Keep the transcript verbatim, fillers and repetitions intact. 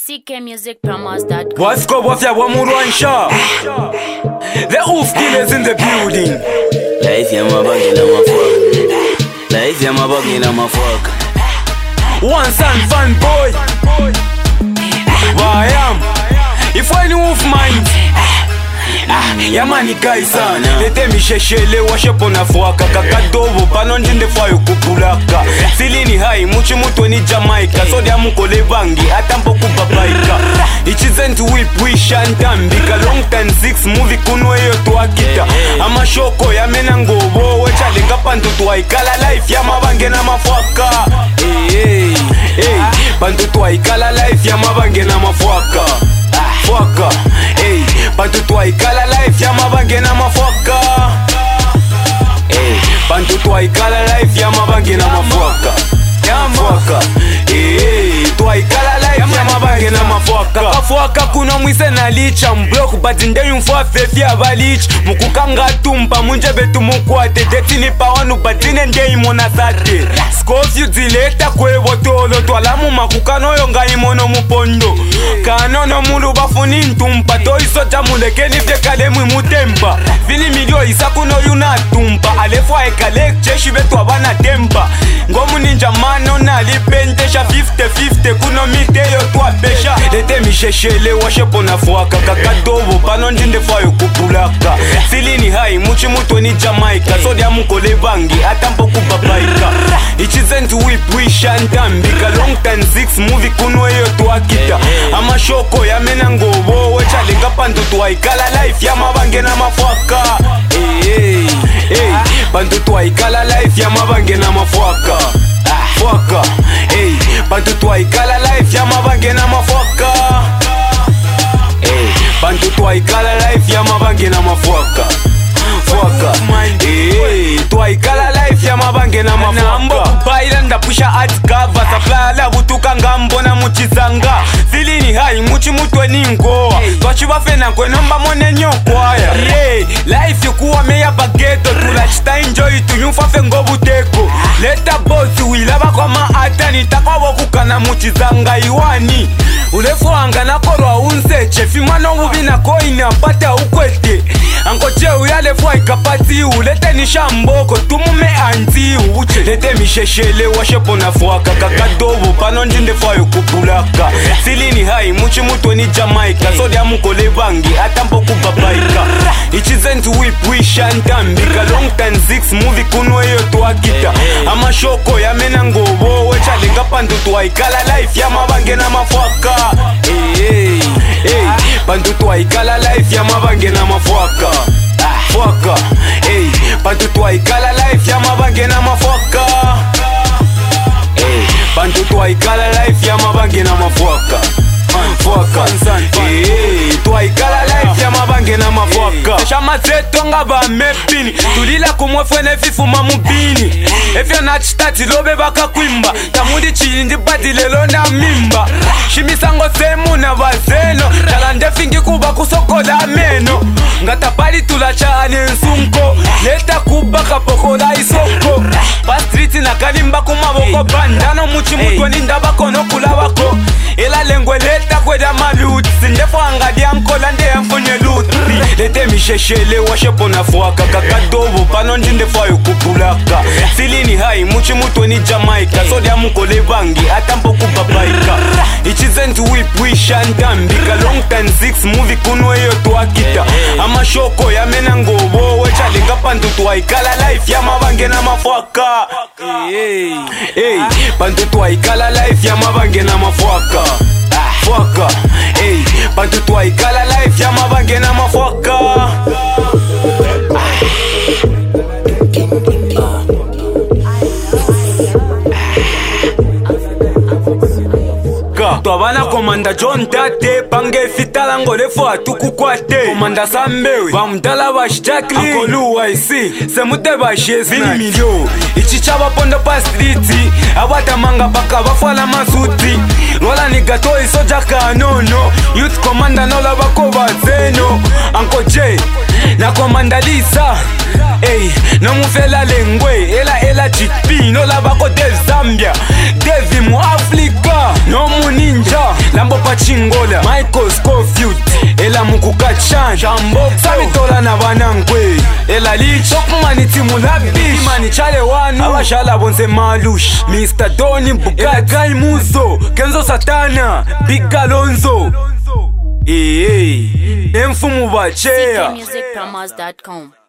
C K Music Promos dot com. What's go what's ya one more one shot? The oof killers in the building. Life ya mabagi na mafuaka. Life ya mabagi na mafuaka. One son fun boy. I am. If I knew of mind. Ah, yamani kaisa Lete misheshele washe pona fuaka Kakadobo pano njinde fayo kupulaka Silini hai muchi mutu ni Jamaica Sodi ya mukole bangi atampo kubabaika Ichizentu whip wisha ntambika Long time six movie kunwe yo tuakita Ama shoko ya mena ngobo Wecha lenga pantu tuwaikala life ya mabange na mafuaka Hey hey hey Pantu tuwaikala life ya mabange na mafuaka Fuaka, hey, pantu tuwaikala life ya mabange na mafuaka. Hey, pantu tuwaikala life ya mabange na mafuaka. Fuaka, hey, tuwaikala life ya mabange na mafuaka. Kafuaka kuno mwise na licha mbloku batinde yunfwa fefi abalichi. Mukukanga tumpa munje betu mukwate. Deti nipa wanu batine nge imona sate. Skofyu zileta kwe botolo. Twalamu makukano yonga imono mupondo. Kanono mulu bafuni ntumpa. Toi soja mulekeni vye mwi mutempa. Vini milio isa kuno yuna tumpa. Alefwa ekalek cheshi betu abana tempa. Ngomu ninja mano na lipentesha fifty fifty kuno miteyo twa pesha. Lete misheshele washe pona fuaka. Kakadobo pano njinde fayo kupulaka. Silini hai muchi mutu ni Jamaica. Sodi ya mukole bangi atampo kubabaika. Ichizentu whip wisha ntambika. Long time six movie kunwe yo tuakita. Ama shoko ya mena ngobo Wecha lenga pantu tuwaikala life ya mabange na mafuaka. Hey hey hey Pantu tuwaikala life ya mabange na mafuaka. Fuaka, hey Pantu tuwaikala life ya mabange na mafuaka. Hey Pantu tuwaikala life ya mabange na mafuaka. Fuaka, hey tuwaikala life ya mabange na mafuaka. Nambo kubaila ndapusha art cover. Supply la butuka ngambo na muchizanga. Silini hai muchi mutwe ni ngoa. Twachiba fena kwe nomba mone nyokwaya. Yeah, life yukuwa meya bageto. Tulachita enjoy tuyumfa fe ngobu teko. Leta boss wilaba kwa maata. Nitakwa wakukana muchizanga iwani. Ulefu anga na korwa unse. Chefi mano mubina koina pata ukwete. Anko cheu ya lefu ikapati ulete nishamboko tumume anzi uche. Lete misheshele washe pona fuaka. Kakadobo pano njinde fayo kupulaka. Silini hai muchi mutu ni Jamaica. Sodi ya mukole bangi atampo kubabaika. Ichizentu whip wisha ntambika. Long time six movie kunwe yo tuakita. Ama shoko ya mena ngobo Wecha lenga pantu tuwaikala life ya mabange na mafuaka. Hey hey hey Pantu tuwaikala life ya mabange na mafuaka. Fuaka, hey Pantu tuwaikala life ya mabange na mafuaka. Hey Pantu tuwaikala life ya mabange na mafuaka. Fuaka, hey tuwaikala life ya mabange na mafuaka. Shama zetu nga ba mepini. Tulila kumwefwene fifu mamubini. Efyo na chitati lobe baka kuimba. Tamudi chindi badi lelo na mimba. Shimisango semu na bazeno. Talande fingi kuba kusokola meno. Ngata pali tulachane nsunko. Leta kuba kapokola isoko. Pastriti na kalimba kumaboko bandano. Muchi mutu nindaba kono kulabako. Ela lengwe leta kweda maluti. Sindefo angadi ankola nde mfonye luti. Lete misheshele washe pona fuaka. Kakadobo pano njinde fayo kupulaka. Silini hai muchi mutu ni Jamaica. Sodi ya mukole bangi atampo kubabaika. Ichizentu whip wisha ntambika. Long time six movie kunwe yo tuakita. Ama shoko ya mena ngobo Wecha lenga pantu tuwaikala life ya mabange na mafuaka. Hey hey Pantu tuwaikala life ya mabange na mafuaka. Fuaka, hey Pantu tuwaikala life ya mabange na mafuaka. Twabana komanda John Tate Pange fitala ngolefo atukukwate. Komanda Sambewe Bamdala bashi Jacqueline Akolu Y C Semute bashi Vini milio Ichichaba pondo pa streeti. Abata manga baka bafwala masuti. Rola nigato isoja kanono. Youth commander nola bako bazeno. Anko J na komanda Lisa. Hey, no mufela lengwe. Ela ela G P nola bako Dev Zambia. Devi mu Africa. No mu ninja. La Lambo Pachingola Michael Scofield Ela Mukukachan Samitola na Banangwe Ela Lich Tokmani Timu Labish Imani Chale Wanu Awashala Bonse Malush Mister Doni Bugatti Guy Muzo Kenzo Satana Big Galonzo Eh eh Emfumu Bachea C K music promos dot com